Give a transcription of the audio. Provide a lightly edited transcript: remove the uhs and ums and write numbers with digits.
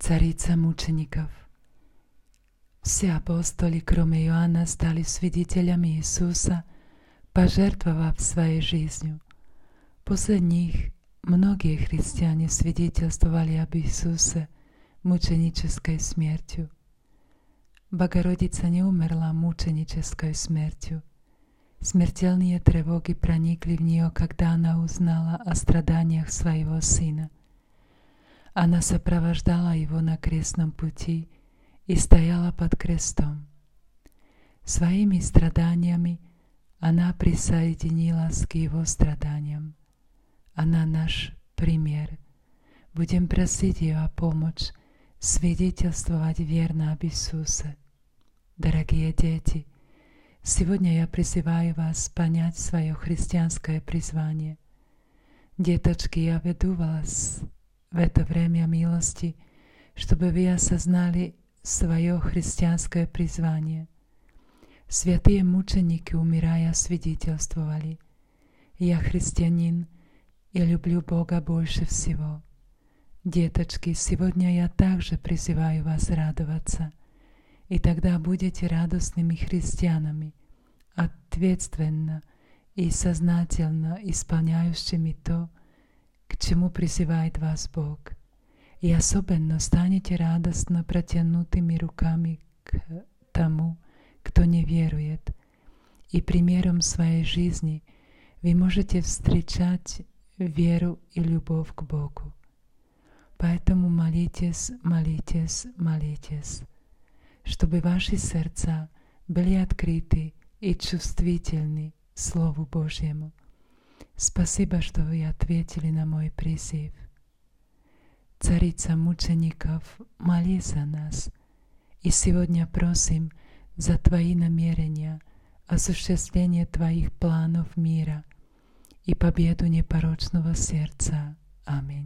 Царица мучеников. Все апостоли, кроме Иоанна, стали свидетелями Иисуса, пожертвовав своей жизнью. После них многие христиане свидетельствовали об Иисусе мученической смертью. Богородица не умерла мученической смертью. Смертельные тревоги проникли в нее, когда она узнала о страданиях своего Сына. Она сопровождала его на крестном пути и стояла под крестом. Своими страданиями она присоединилась к его страданиям. Она наш пример. Будем просить ее о помощи свидетельствовать верно об Иисусе. Дорогие дети, сегодня я призываю вас понять свое христианское призвание. Деточки, я веду вас в это время милости, чтобы вы осознали свое христианское призвание. Святые мученики, умирая, свидетельствовали: «Я христианин и люблю Бога больше всего». Деточки, сегодня я также призываю вас радоваться, и тогда будете радостными христианами, ответственно и сознательно исполняющими то, к чему призывает вас Бог, и особенно станете радостно протянутыми руками к тому, кто не верует, и примером своей жизни вы можете встречать веру и любовь к Богу. Поэтому молитесь, молитесь, молитесь, чтобы ваши сердца были открыты и чувствительны Слову Божьему. Спасибо, что вы ответили на мой призыв. Царица мучеников, молись за нас, и сегодня просим за Твои намерения, осуществление Твоих планов мира и победу непорочного сердца. Аминь.